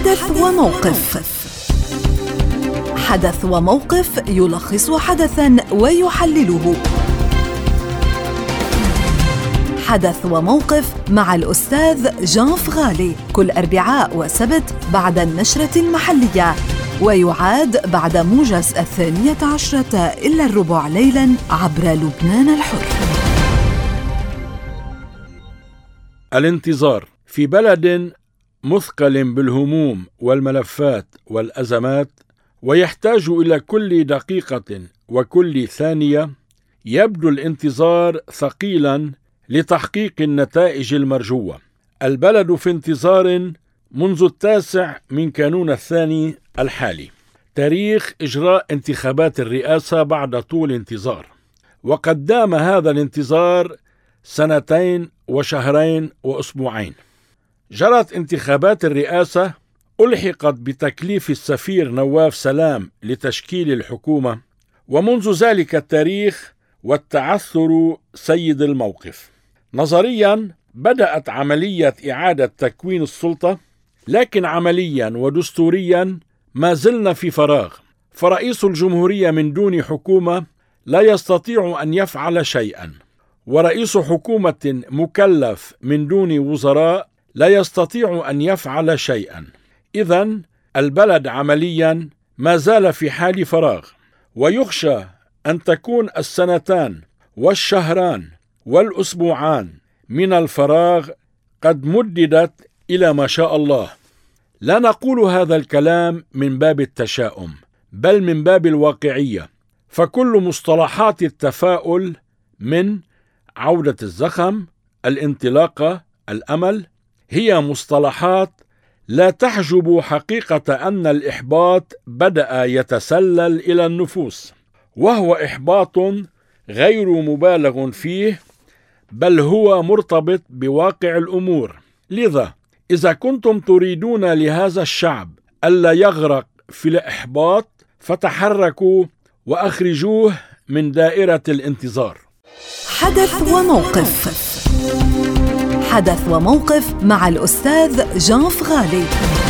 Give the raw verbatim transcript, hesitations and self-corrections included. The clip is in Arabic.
حدث وموقف. حدث وموقف يلخص حدثاً ويحلله. حدث وموقف مع الأستاذ جان فغالي كل أربعاء وسبت بعد النشرة المحلية، ويعاد بعد موجز الثانية عشرة إلا الربع ليلاً عبر لبنان الحر. الانتظار في بلد مثقل بالهموم والملفات والأزمات، ويحتاج إلى كل دقيقة وكل ثانية، يبدو الانتظار ثقيلاً لتحقيق النتائج المرجوة. البلد في انتظار منذ التاسع من كانون الثاني الحالي، تاريخ إجراء انتخابات الرئاسة بعد طول انتظار، وقد دام هذا الانتظار سنتين وشهرين وأسبوعين. جرت انتخابات الرئاسة، ألحقت بتكليف السفير نواف سلام لتشكيل الحكومة، ومنذ ذلك التاريخ والتعثر سيد الموقف. نظرياً بدأت عملية إعادة تكوين السلطة، لكن عملياً ودستورياً ما زلنا في فراغ، فرئيس الجمهورية من دون حكومة لا يستطيع أن يفعل شيئاً، ورئيس حكومة مكلف من دون وزراء لا يستطيع أن يفعل شيئاً. إذن البلد عملياً ما زال في حال فراغ، ويخشى أن تكون السنتان والشهران والأسبوعان من الفراغ قد مددت إلى ما شاء الله. لا نقول هذا الكلام من باب التشاؤم، بل من باب الواقعية، فكل مصطلحات التفاؤل من عودة الزخم، الانطلاقة، الأمل هي مصطلحات لا تحجب حقيقة أن الإحباط بدأ يتسلل إلى النفوس، وهو إحباط غير مبالغ فيه، بل هو مرتبط بواقع الأمور. لذا إذا كنتم تريدون لهذا الشعب ألا يغرق في الإحباط، فتحركوا وأخرجوه من دائرة الانتظار. حدث وموقف. حدث وموقف مع الأستاذ جان فغالي.